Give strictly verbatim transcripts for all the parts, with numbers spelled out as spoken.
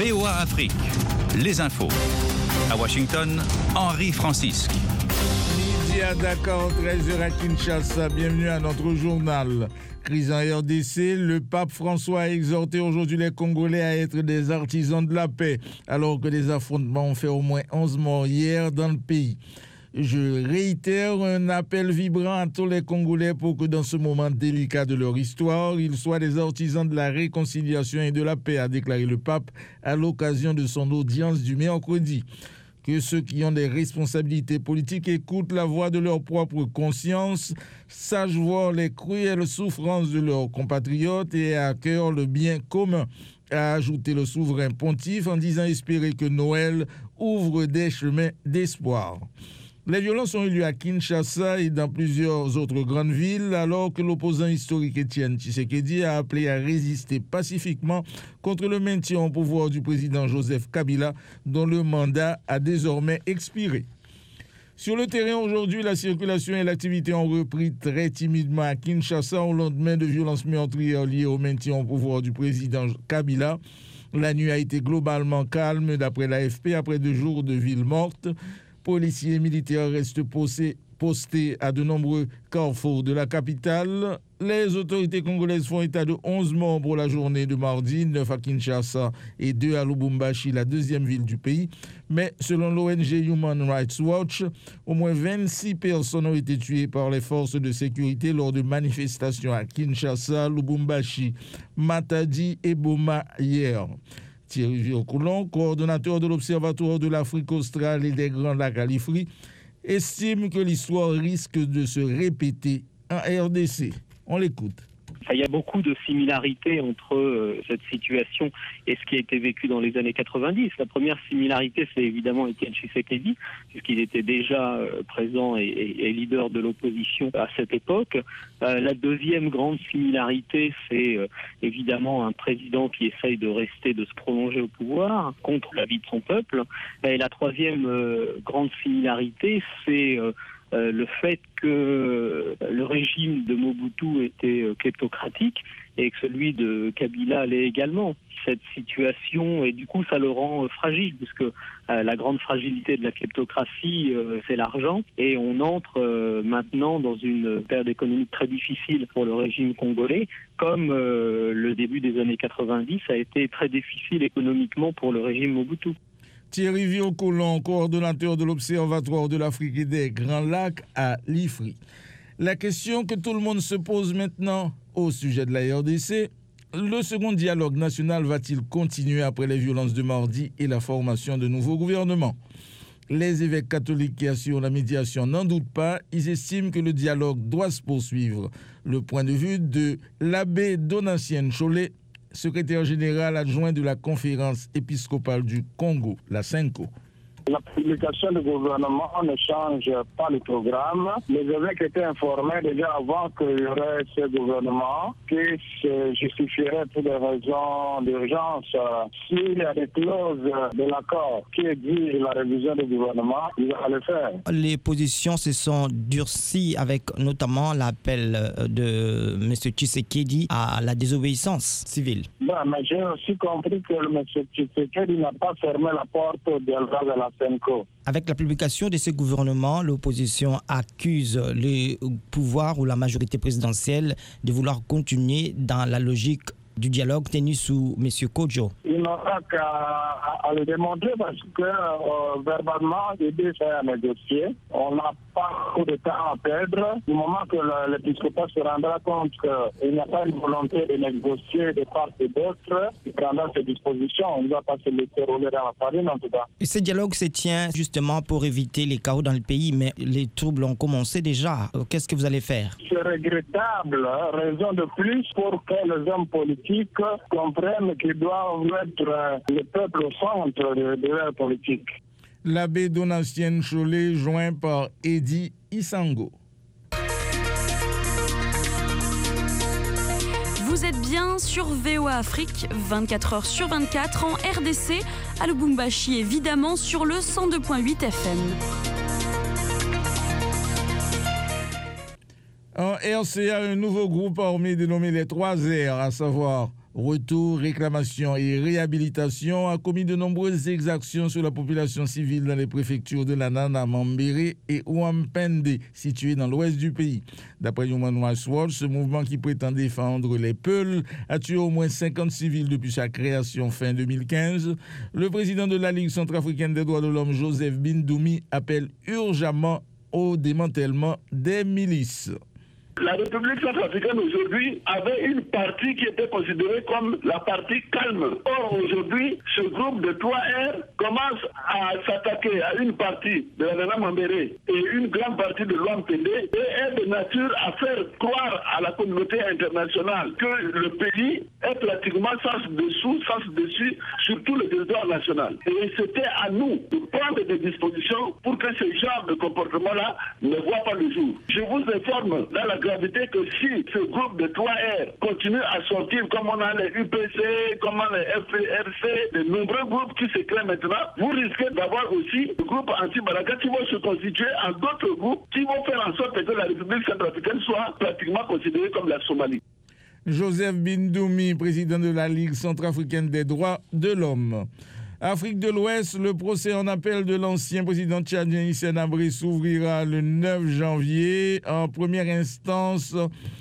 V O A Afrique, les infos. À Washington, Henri Francisque. Midi à Dakar, treize heures à Kinshasa. Bienvenue à notre journal. Crise en R D C, le pape François a exhorté aujourd'hui les Congolais à être des artisans de la paix, alors que des affrontements ont fait au moins onze morts hier dans le pays. Je réitère un appel vibrant à tous les Congolais pour que dans ce moment délicat de leur histoire, ils soient des artisans de la réconciliation et de la paix, a déclaré le pape à l'occasion de son audience du mercredi. Que ceux qui ont des responsabilités politiques écoutent la voix de leur propre conscience, sachent voir les cruelles souffrances de leurs compatriotes et aient à cœur le bien commun, a ajouté le souverain pontife en disant espérer que Noël ouvre des chemins d'espoir. Les violences ont eu lieu à Kinshasa et dans plusieurs autres grandes villes, alors que l'opposant historique Étienne Tshisekedi a appelé à résister pacifiquement contre le maintien au pouvoir du président Joseph Kabila, dont le mandat a désormais expiré. Sur le terrain aujourd'hui, la circulation et l'activité ont repris très timidement à Kinshasa au lendemain de violences meurtrières liées au maintien au pouvoir du président Kabila. La nuit a été globalement calme d'après l'A F P après deux jours de ville morte. Policiers et militaires restent postés à de nombreux carrefours de la capitale. Les autorités congolaises font état de onze morts pour la journée de mardi, neuf à Kinshasa et deux à Lubumbashi, la deuxième ville du pays. Mais selon l'O N G Human Rights Watch, au moins vingt-six personnes ont été tuées par les forces de sécurité lors de manifestations à Kinshasa, Lubumbashi, Matadi et Boma hier. Thierry Viocoulon, coordonnateur de l'Observatoire de l'Afrique australe et des Grands Lacs à l'Ifri, estime que l'histoire risque de se répéter en R D C. On l'écoute. Il y a beaucoup de similarités entre euh, cette situation et ce qui a été vécu dans les années quatre-vingt-dix. La première similarité, c'est évidemment Étienne Tshisekedi, puisqu'il était déjà euh, présent et, et, et leader de l'opposition à cette époque. Euh, la deuxième grande similarité, c'est euh, évidemment un président qui essaye de rester, de se prolonger au pouvoir contre l'avis de son peuple. Et la troisième euh, grande similarité, c'est euh, Euh, le fait que euh, le régime de Mobutu était euh, kleptocratique et que celui de Kabila l'est également. Cette situation, et du coup ça le rend euh, fragile, puisque euh, la grande fragilité de la kleptocratie, euh, c'est l'argent, et on entre euh, maintenant dans une période économique très difficile pour le régime congolais, comme euh, le début des années quatre-vingt-dix a été très difficile économiquement pour le régime Mobutu. Thierry Viocoulon, coordonnateur de l'Observatoire de l'Afrique et des Grands Lacs à l'Ifri. La question que tout le monde se pose maintenant au sujet de la R D C, le second dialogue national va-t-il continuer après les violences de mardi et la formation de nouveaux gouvernements? Les évêques catholiques qui assurent la médiation n'en doutent pas, ils estiment que le dialogue doit se poursuivre. Le point de vue de l'abbé Donatien Cholet, secrétaire général adjoint de la conférence épiscopale du Congo, la CENCO. La publication du gouvernement ne change pas le programme. Les évêques étaient informés déjà avant qu'il y aurait ce gouvernement qui se justifierait pour des raisons d'urgence. S'il y a des clauses de l'accord qui exigent la révision du gouvernement, il va le faire. Les positions se sont durcies avec notamment l'appel de M. Tshisekedi à la désobéissance civile. Bon, mais j'ai aussi compris que M. Tshisekedi n'a pas fermé la porte au dialogue de la CENCO. Avec la publication de ce gouvernement, l'opposition accuse le pouvoir ou la majorité présidentielle de vouloir continuer dans la logique du dialogue tenu sous M. Kodjo. Il n'aura qu'à à le démontrer parce que euh, verbalement, l'idée c'est à négocier. On n'a pas beaucoup de temps à perdre. Du moment que le, l'épiscopat se rendra compte qu'il n'y a pas une volonté de négocier de part et d'autre, il prendra ses dispositions. On ne va pas se laisser rouler dans la farine en tout cas. Et ce dialogue se tient justement pour éviter les chaos dans le pays, mais les troubles ont commencé déjà. Qu'est-ce que vous allez faire? C'est regrettable. Raison de plus pour que les hommes politiques comprennent qu'ils doivent mettre le peuple au centre de, de leur politique. L'abbé Donatien Cholet, joint par Eddy Isango. Vous êtes bien sur V O A Afrique, vingt-quatre heures sur vingt-quatre, en R D C, à Lubumbashi, évidemment, sur le cent deux virgule huit F M. En R C A, un nouveau groupe armé dénommé les trois R, à savoir Retour, réclamation et réhabilitation a commis de nombreuses exactions sur la population civile dans les préfectures de Lanana, Mambéré et Ouampende, situées dans l'ouest du pays. D'après Human Rights Watch, ce mouvement qui prétend défendre les Peuls a tué au moins cinquante civils depuis sa création fin deux mille quinze. Le président de la Ligue centrafricaine des droits de l'homme, Joseph Bindoumi, appelle urgemment au démantèlement des milices. La République centrafricaine aujourd'hui avait une partie qui était considérée comme la partie calme. Or aujourd'hui, ce groupe de trois R commence à s'attaquer à une partie de la Nana Mambéré et une grande partie de l'Ouampende et est de nature à faire croire à la communauté internationale que le pays est pratiquement sens dessous, sens dessus sur tout le territoire national. Et c'était à nous de prendre des dispositions pour que ce genre de comportement-là ne voit pas le jour. Je vous informe dans la gravité que si ce groupe de trois R continue à sortir comme on a les U P C, comme on a les F R C, de nombreux groupes qui se créent maintenant, vous risquez d'avoir aussi des groupes anti-Baraka qui vont se constituer en d'autres groupes qui vont faire en sorte que la République centrafricaine soit pratiquement considérée comme la Somalie. Joseph Bindoumi, président de la Ligue centrafricaine des droits de l'homme. Afrique de l'Ouest, le procès en appel de l'ancien président tchadien Hissène Habré s'ouvrira le neuf janvier. En première instance,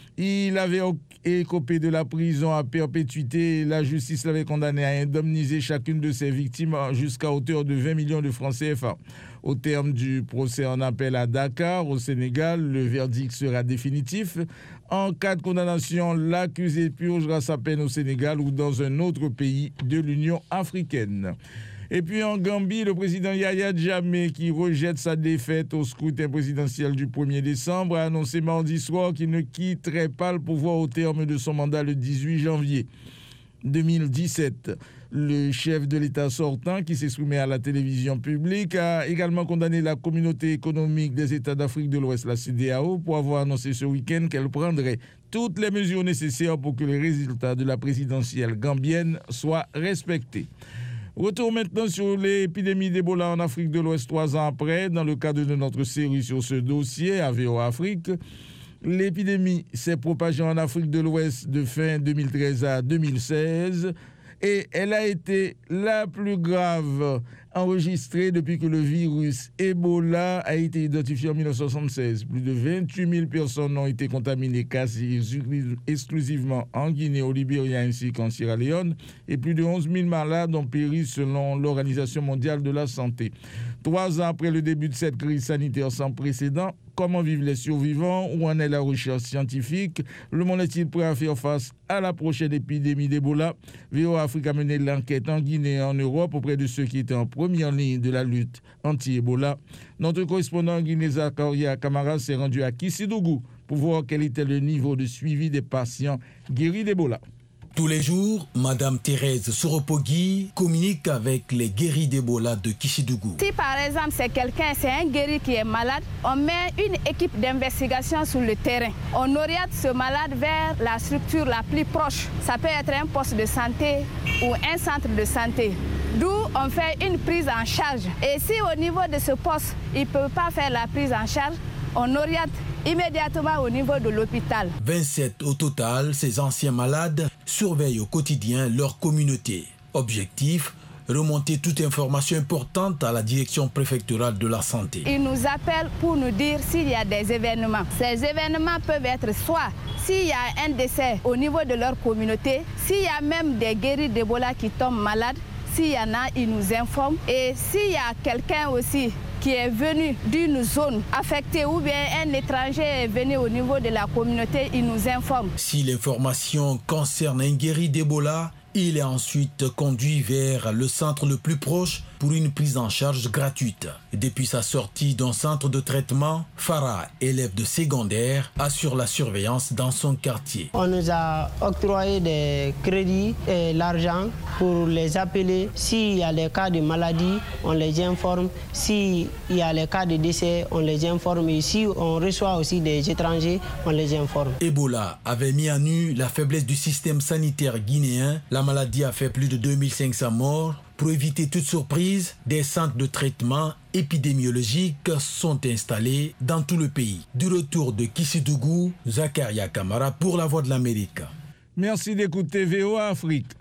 il avait écopé de la prison à perpétuité. La justice l'avait condamné à indemniser chacune de ses victimes jusqu'à hauteur de vingt millions de francs C F A. Au terme du procès en appel à Dakar, au Sénégal, le verdict sera définitif. En cas de condamnation, l'accusé purgera sa peine au Sénégal ou dans un autre pays de l'Union africaine. Et puis en Gambie, le président Yahya Jammeh, qui rejette sa défaite au scrutin présidentiel du premier décembre, a annoncé mardi soir qu'il ne quitterait pas le pouvoir au terme de son mandat le dix-huit janvier deux mille dix-sept. Le chef de l'État sortant, qui s'exprimait à la télévision publique, a également condamné la communauté économique des États d'Afrique de l'Ouest, la C E D A O, pour avoir annoncé ce week-end qu'elle prendrait toutes les mesures nécessaires pour que les résultats de la présidentielle gambienne soient respectés. Retour maintenant sur l'épidémie d'Ebola en Afrique de l'Ouest trois ans après. Dans le cadre de notre série sur ce dossier à V O Afrique, l'épidémie s'est propagée en Afrique de l'Ouest de fin deux mille treize à deux mille seize et elle a été la plus grave enregistrée depuis que le virus Ebola a été identifié en mille neuf cent soixante-seize. Plus de vingt-huit mille personnes ont été contaminées quasi exclusivement en Guinée, au Libéria ainsi qu'en Sierra Leone et plus de onze mille malades ont péri selon l'Organisation mondiale de la santé. Trois ans après le début de cette crise sanitaire sans précédent, comment vivent les survivants? Où en est la recherche scientifique? Le monde est-il prêt à faire face à la prochaine épidémie d'Ebola? V O Afrique a mené l'enquête en Guinée et en Europe auprès de ceux qui étaient en première ligne de la lutte anti-Ebola. Notre correspondant en Guinée, Zakaria Kamara, s'est rendu à Kissidougou pour voir quel était le niveau de suivi des patients guéris d'Ebola. Tous les jours, Madame Thérèse Soropogui communique avec les guéris d'Ebola de Kissidougou. Si par exemple c'est quelqu'un, c'est un guéri qui est malade, on met une équipe d'investigation sur le terrain. On oriente ce malade vers la structure la plus proche. Ça peut être un poste de santé ou un centre de santé. D'où on fait une prise en charge. Et si au niveau de ce poste, il ne peut pas faire la prise en charge, on oriente immédiatement au niveau de l'hôpital. vingt-sept au total, ces anciens malades surveillent au quotidien leur communauté. Objectif, remonter toute information importante à la direction préfectorale de la santé. Ils nous appellent pour nous dire s'il y a des événements. Ces événements peuvent être soit s'il y a un décès au niveau de leur communauté, s'il y a même des guéris d'Ebola qui tombent malades, s'il y en a, ils nous informent. Et s'il y a quelqu'un aussi qui est venu d'une zone affectée ou bien un étranger est venu au niveau de la communauté, il nous informe. Si l'information concerne un guéri d'Ebola, il est ensuite conduit vers le centre le plus proche pour une prise en charge gratuite. Depuis sa sortie d'un centre de traitement, Farah, élève de secondaire, assure la surveillance dans son quartier. On nous a octroyé des crédits et l'argent pour les appeler. S'il y a des cas de maladie, on les informe. S'il y a les cas de décès, on les informe. Et si on reçoit aussi des étrangers, on les informe. Ebola avait mis à nu la faiblesse du système sanitaire guinéen. La maladie a fait plus de deux mille cinq cents morts. Pour éviter toute surprise, des centres de traitement épidémiologiques sont installés dans tout le pays. Du retour de Kissidougou, Zakaria Kamara pour la Voix de l'Amérique. Merci d'écouter V O A Afrique.